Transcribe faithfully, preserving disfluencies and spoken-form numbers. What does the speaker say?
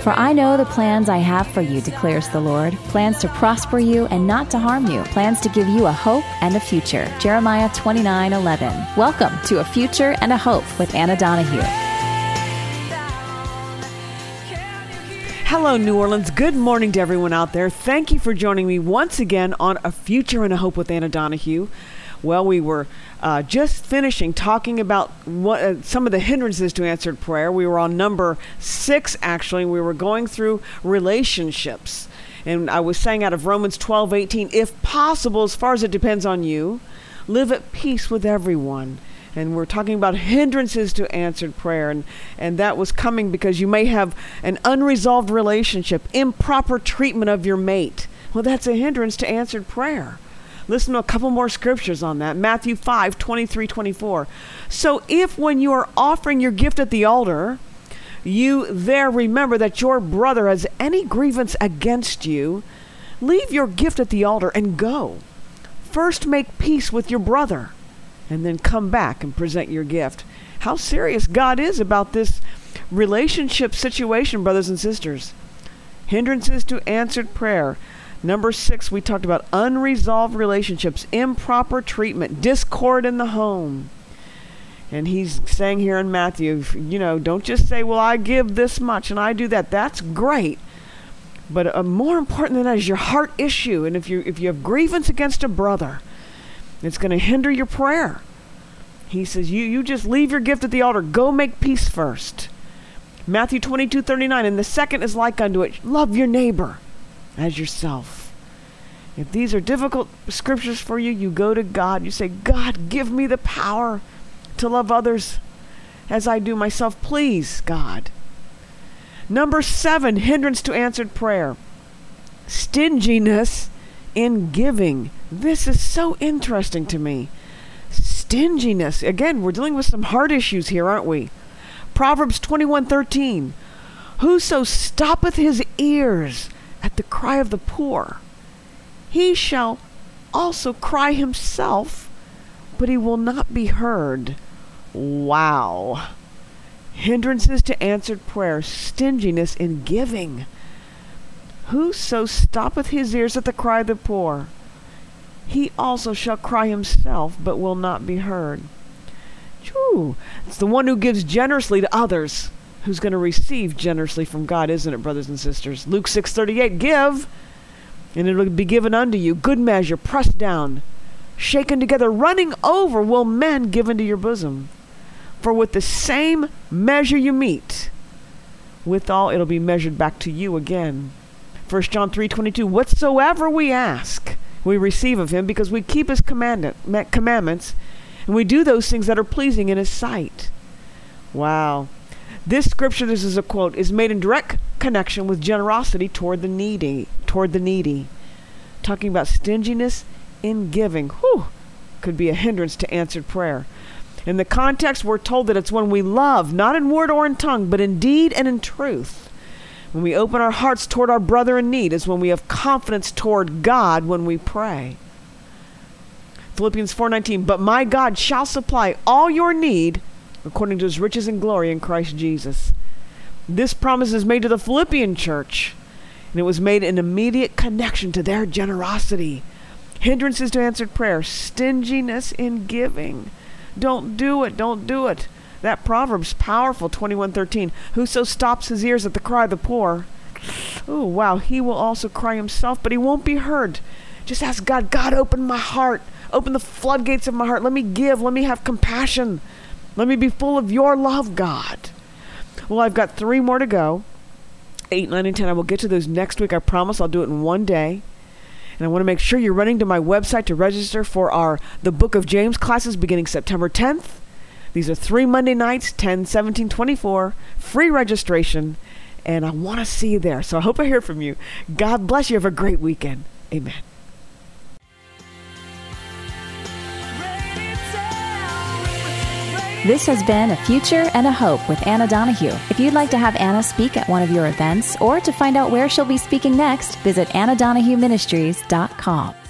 For I know the plans I have for you, declares the Lord, plans to prosper you and not to harm you, plans to give you a hope and a future. Jeremiah twenty-nine eleven. Welcome to A Future and a Hope with Anna Donahue. Hello, New Orleans. Good morning to everyone out there. Thank you for joining me once again on A Future and a Hope with Anna Donahue. Well, we were uh, just finishing talking about what, uh, some of the hindrances to answered prayer. We were on number six, actually. We were going through relationships. And I was saying out of Romans twelve eighteen, if possible, as far as it depends on you, live at peace with everyone. And we're talking about hindrances to answered prayer. And, and that was coming because you may have an unresolved relationship, improper treatment of your mate. Well, that's a hindrance to answered prayer. Listen to a couple more scriptures on that. Matthew five, twenty-three, twenty-four. So if when you are offering your gift at the altar, you there remember that your brother has any grievance against you, leave your gift at the altar and go. First make peace with your brother, and then come back and present your gift. How serious God is about this relationship situation, brothers and sisters. Hindrances to answered prayer. Number six, we talked about unresolved relationships, improper treatment, discord in the home. And he's saying here in Matthew, you know, don't just say, well, I give this much and I do that. That's great. But uh, more important than that is your heart issue. And if you if you have grievance against a brother, it's going to hinder your prayer. He says, you, you just leave your gift at the altar. Go make peace first. Matthew twenty-two, thirty-nine, and the second is like unto it. Love your neighbor as yourself. If these are difficult scriptures for you, you go to God. You say, God, give me the power to love others as I do myself. Please, God. Number seven, hindrance to answered prayer. Stinginess in giving. This is so interesting to me. Stinginess. Again, we're dealing with some heart issues here, aren't we? Proverbs twenty-one, thirteen. Whoso stoppeth his ears at the cry of the poor, he shall also cry himself, but he will not be heard. Wow. Hindrances to answered prayer. Stinginess in giving. Whoso stoppeth his ears at the cry of the poor, he also shall cry himself, but will not be heard. Whew. It's the one who gives generously to others who's going to receive generously from God, isn't it, brothers and sisters? Luke six thirty-eight, give, and it will be given unto you. Good measure, pressed down, shaken together, running over, will men give into your bosom. For with the same measure you meet, withal it'll be measured back to you again. First John three twenty-two, whatsoever we ask, we receive of him, because we keep his commandment, commandments, and we do those things that are pleasing in his sight. Wow. This scripture, this is a quote, is made in direct connection with generosity toward the needy, toward the needy. Talking about stinginess in giving. Whew, could be a hindrance to answered prayer. In the context, we're told that it's when we love, not in word or in tongue, but in deed and in truth. When we open our hearts toward our brother in need is when we have confidence toward God when we pray. Philippians four nineteen, but my God shall supply all your need according to his riches and glory in Christ Jesus. This promise is made to the Philippian church, and it was made in immediate connection to their generosity. Hindrances to answered prayer. Stinginess in giving. Don't do it. Don't do it. That Proverb's powerful, twenty-one thirteen. Whoso stops his ears at the cry of the poor, oh, wow, he will also cry himself, but he won't be heard. Just ask God, God, open my heart. Open the floodgates of my heart. Let me give. Let me have compassion. Let me be full of your love, God. Well, I've got three more to go. Eight, nine, and ten. I will get to those next week. I promise I'll do it in one day. And I want to make sure you're running to my website to register for our The Book of James classes beginning September tenth. These are three Monday nights, ten, seventeen, twenty-four, free registration. And I want to see you there. So I hope I hear from you. God bless you. Have a great weekend. Amen. This has been A Future and a Hope with Anna Donahue. If you'd like to have Anna speak at one of your events or to find out where she'll be speaking next, visit anna donahue ministries dot com.